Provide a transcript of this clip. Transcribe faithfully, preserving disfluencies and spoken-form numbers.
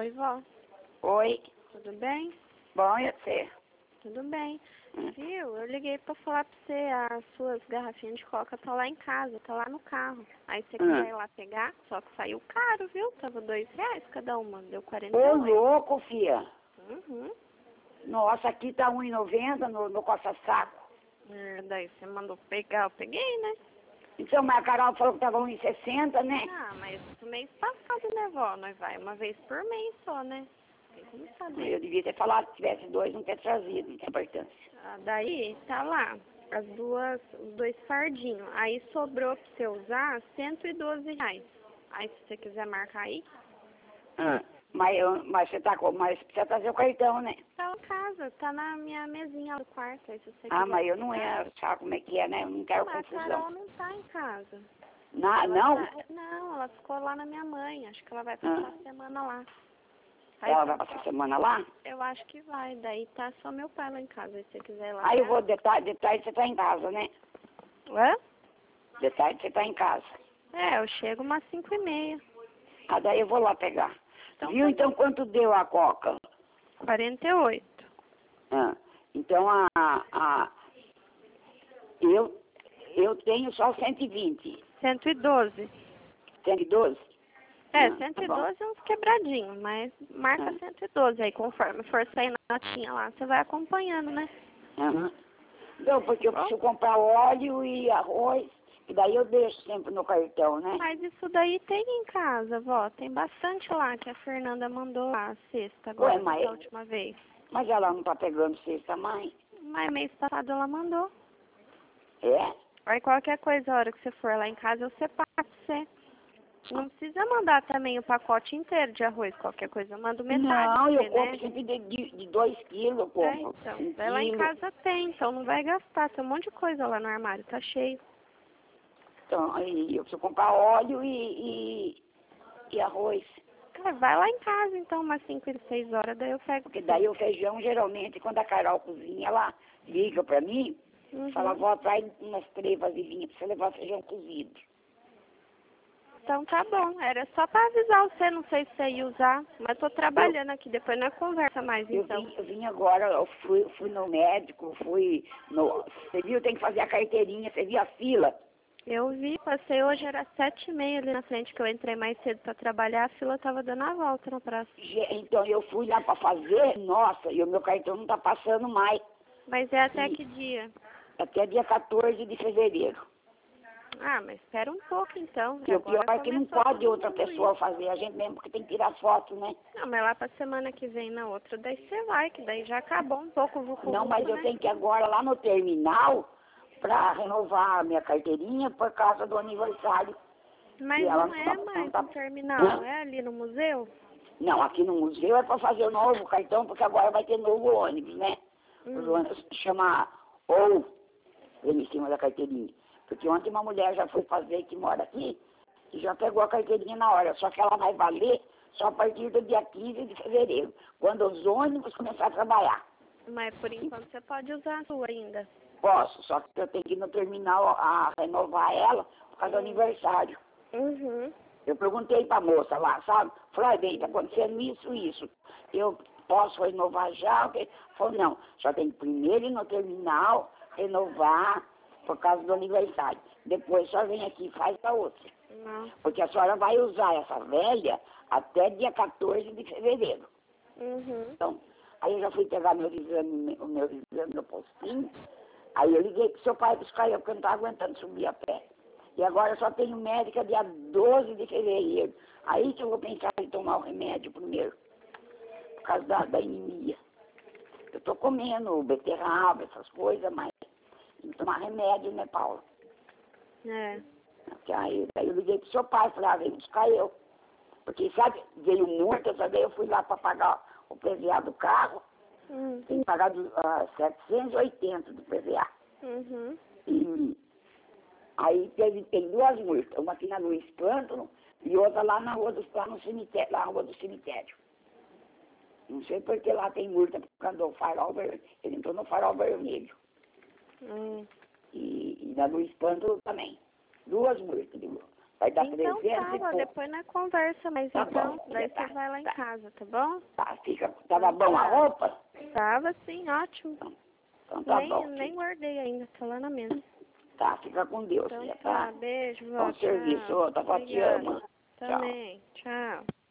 Oi, vó. Oi. Tudo bem? Bom, e você? Tudo bem. Hum. Viu? Eu liguei pra falar pra você, as suas garrafinhas de coca tá lá em casa, tá lá no carro. Aí você Hum. quiser ir lá pegar, só que saiu caro, viu? Tava dois reais cada uma, deu quarenta e Ô, oito. louco, fia. Uhum. Nossa, aqui tá um e noventa no, no coça-saco. É, daí você mandou pegar, eu peguei, né? Então, mas a Carol falou que tava um e sessenta, né? Ah, mas no mês passado, né, vó? Nós vai uma vez por mês só, né? Tem como saber. Eu devia ter falado, se tivesse dois, não ter trazido, não tem importância. Ah, daí, tá lá, as duas, os dois fardinhos. Aí sobrou pra você usar cento e doze reais. Aí se você quiser marcar aí, Hum. Mas, eu, mas você tá com, mas precisa trazer o cartão, né? tá em casa, tá na minha mesinha do quarto. Aí se você Ah, quiser mas eu não pegar. ia, sabe como é que é, né? Eu não quero Mas a confusão. Carol não tá em casa. Na, Ela não? tá, não, ela ficou lá na minha mãe. Acho que ela vai passar Ah. a semana lá. Aí Ela tá vai passar só- semana lá? Eu acho que vai. Daí tá só meu pai lá em casa. Aí se você quiser ir lá. Aí eu pegar. vou, de tarde, de tarde você tá em casa, né? Hã? De tarde você tá em casa. É, eu chego umas cinco e meia. Ah, daí eu vou lá pegar. Então Viu? tá Então quanto deu a coca? quarenta e oito. Ah, então a, a eu, eu tenho só cento e vinte. cento e doze. cento e doze? É, Ah, cento tá e bom. doze é uns quebradinhos, mas marca Ah, cento e doze. Aí conforme for sair na notinha lá, você vai acompanhando, né? aham. Não, porque eu Bom, preciso comprar óleo e arroz, e daí eu deixo sempre no cartão, né? mas isso daí tem em casa, vó. Tem bastante lá que a Fernanda mandou lá, a sexta, agora, Ué, mas, da última vez. mas ela não tá pegando sexta mãe? Mas mês passado ela mandou. É? Aí qualquer coisa, a hora que você for lá em casa, eu separo pra você. Não precisa mandar também o pacote inteiro de arroz, qualquer coisa. Eu mando metade Não, pra eu você, compro né? sempre de, de, de dois quilos, eu É, compro. então. Um Daí lá em quilo. casa tem, então não vai gastar. Tem um monte de coisa lá no armário, tá cheio. Então, aí eu preciso comprar óleo e, e, e arroz. É, vai lá em casa então, umas cinco e seis horas, daí eu pego. Porque daí o feijão, geralmente, quando a Carol cozinha, ela liga pra mim, Uhum. fala, vó, traz umas três vasilhinhas pra você levar feijão cozido. Então tá bom, era só pra avisar você, não sei se você ia usar, mas tô trabalhando aqui, depois nós conversa mais Eu então. vim, eu vim agora, eu fui, fui no médico, fui no... Você viu, tem que fazer a carteirinha, você viu a fila? Eu vi, passei hoje, era sete e meia ali na frente, que eu entrei mais cedo pra trabalhar, a fila tava dando a volta na praça. Ge- Então eu fui lá pra fazer, nossa, e o meu cartão não tá passando mais. Mas é até E que dia? até dia quatorze de fevereiro. Ah, mas espera um pouco então, que E o pior agora é que não começou pode todo outra mundo ir. pessoa fazer, a gente mesmo que tem que tirar foto, né? Não, mas lá pra semana que vem na outra, daí você vai, que daí já acabou um pouco o vucu Não, mas eu né? tenho que ir agora lá no terminal para renovar a minha carteirinha por causa do aniversário. Mas E ela não não tá, é não mais tá... no terminal, Hã? é ali no museu? Não, aqui no museu é para fazer o novo cartão, porque agora vai ter novo ônibus, né? Os Hum. ônibus chama ou ele em cima da carteirinha. Porque ontem uma mulher já foi fazer que mora aqui e já pegou a carteirinha na hora, só que ela vai valer só a partir do dia quinze de fevereiro, quando os ônibus começarem a trabalhar. Mas por enquanto você pode usar a sua ainda. Posso, só que eu tenho que ir no terminal a renovar ela por causa do Hum. aniversário. Uhum. Eu perguntei pra moça lá, sabe? Falei, bem, tá acontecendo isso, isso. Eu posso renovar já? Falou, não, só tem que primeiro ir no terminal, renovar por causa do aniversário. Depois só vem aqui e faz a outra. Não. Porque a senhora vai usar essa velha até dia quatorze de fevereiro. Uhum. Então, aí eu já fui pegar meus exames, o meu exame no postinho. Aí eu liguei pro seu pai buscar eu, porque eu não estava aguentando subir a pé. E agora eu só tenho médica dia doze de fevereiro. Aí que eu vou pensar em tomar o remédio primeiro. Por causa da, da anemia. Eu tô comendo beterraba, essas coisas, mas tem que tomar remédio, né, Paula? É. Porque aí, aí eu liguei pro seu pai, falei, ah, vem buscar eu. Porque, sabe, veio multa, sabe, eu fui lá para pagar o P V A do carro. Hum. Tem que pagar do, uh, setecentos e oitenta do P V A. Uhum. E aí teve, tem duas multas, uma aqui na Luiz Pântano e outra lá na rua do, lá no cemitério, lá na rua do cemitério. Não sei porque lá tem multa por causa do farol vermelho. Ele entrou no farol vermelho. Hum. E, e na Luiz Pântano também. Duas multas. Vai dar Então trezentos tá, e ó, pouco. depois na conversa, mas Tá então, bom, daí tá, você vai lá em tá. casa, tá bom? Tá, fica. Tava bom a roupa? Tava sim, ótimo. Então tá nem, bom. nem Fica. guardei ainda, tá lá na mesa. Tá, fica com Deus, Então filha, tá, tá? beijo, vó, Bom serviço, tchau. outra vó te Obrigada. ama. Tchau. Também, tchau.